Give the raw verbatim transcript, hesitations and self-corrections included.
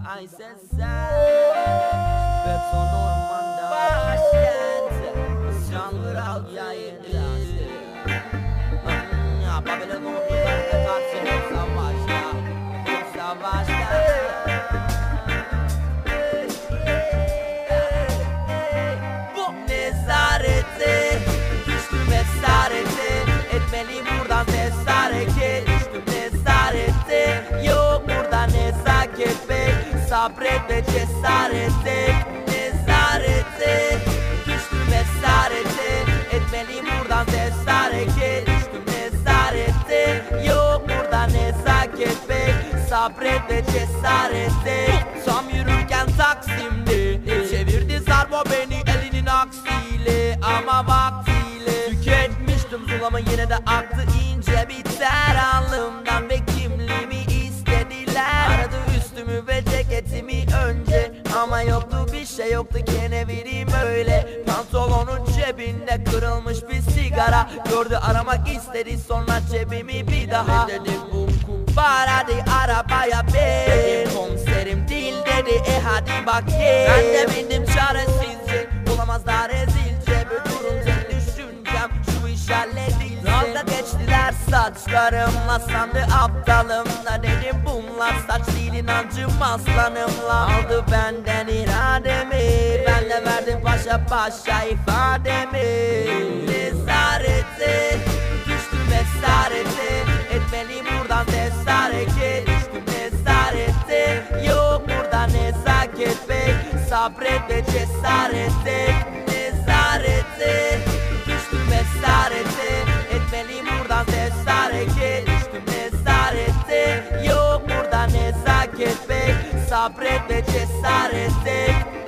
Ay sesler Beton ormanda başkent Canlıral yayını Ya Babylon ordularına karşı bir savaşta Bir savaşta Bu nezarete Düştüm esarete Etmeliyim buradan test hareket Düştüm nezarete Yok burada nezaket bey Sabret ve cesarete Nezarete Düştüm esarete Etmeliyim buradan test hareket Düştüm nezarete Yok burada nezaket bey Sabret ve cesarete Tam yürürken Taksim'de Çevirdi zarbo beni elinin aksiyle Ama vaktiyle Tüketmiştim zulama yine de aktı ince biter alnımdan ve kimliğimi istediler Aradı üstümü ve ceketimi önce Ama yoktu bir şey yoktu gene vereyim öyle Pantolonun cebinde kırılmış bir sigara Gördü aramak istedi sonra cebimi bir daha Ben dedim bum kumbar hadi arabaya bin Dedim komiserim değil dedi e hadi bak ye Ben de bindim çaresizce bulamazlar ezilce Bir durunca düşüncem şu iş halledilse Dalga geçtiler saçlarımla sandı aptalımla Dedim bunlar saç değil inancım aslanımla Aldı benden irademi Ben de verdim paşa paşa ifademi Nezarete Düştüm esarete Etmeliyim buradan test hareket Düştüm nezarete Yok burada nezaket bey Sabret ve cesarete Nezarete Düştüm esarete Etmeliyim buradan test hareket Düştüm nezarete Yok burada nezaket bey Sabret ve cesarete